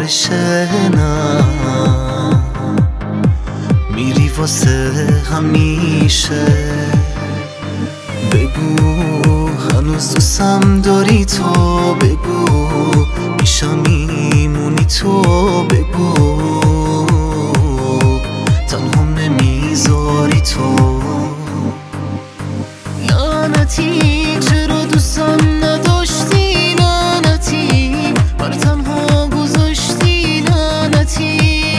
شنم میری واسه همیشه. بگو هنوز دوستم داری تو، بگو پیشم میمونی تو، بگو تنهام نمیذاری تو. لعنتی چرا دوستم نداشتی، لعنتی من تنها گذاشتی، لعنتی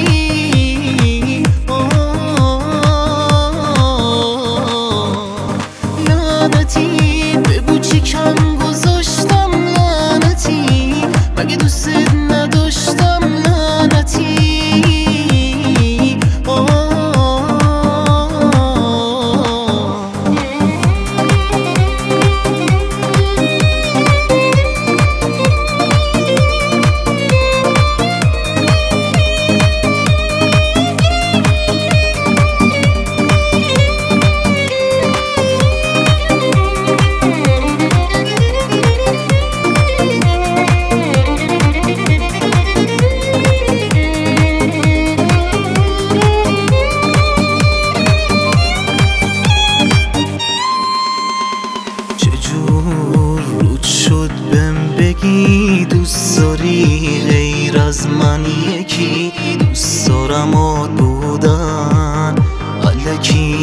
لعنتی بگو چی کم گذاشتم، لعنتی مگه دوست نداشتم، لعنتی دوست داری غیر از من یکی، دوست دارم بودن الکی.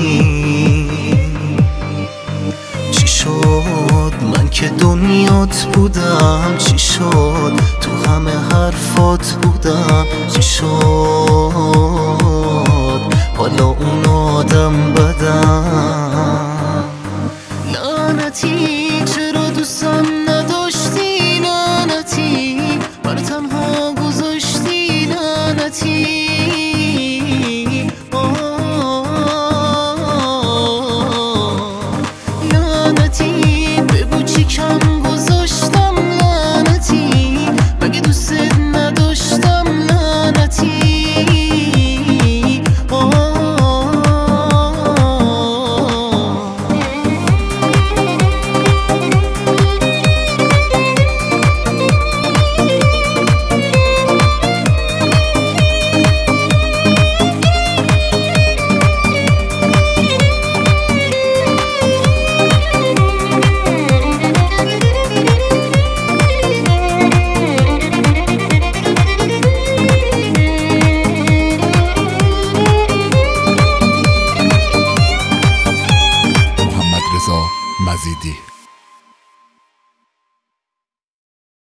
چی شد من که دنیات بودم، چی شد تو همه حرفات بودم، چی شد حالا اون آدم بدم. لعنتی چرا دوستم نداشتی، لعنتی من تنها گذاشتی، لعنتی لعنتی بگو چی کم گذاشتم، لعنتی مگه دوست نداشتم، لعنتی مزیدی.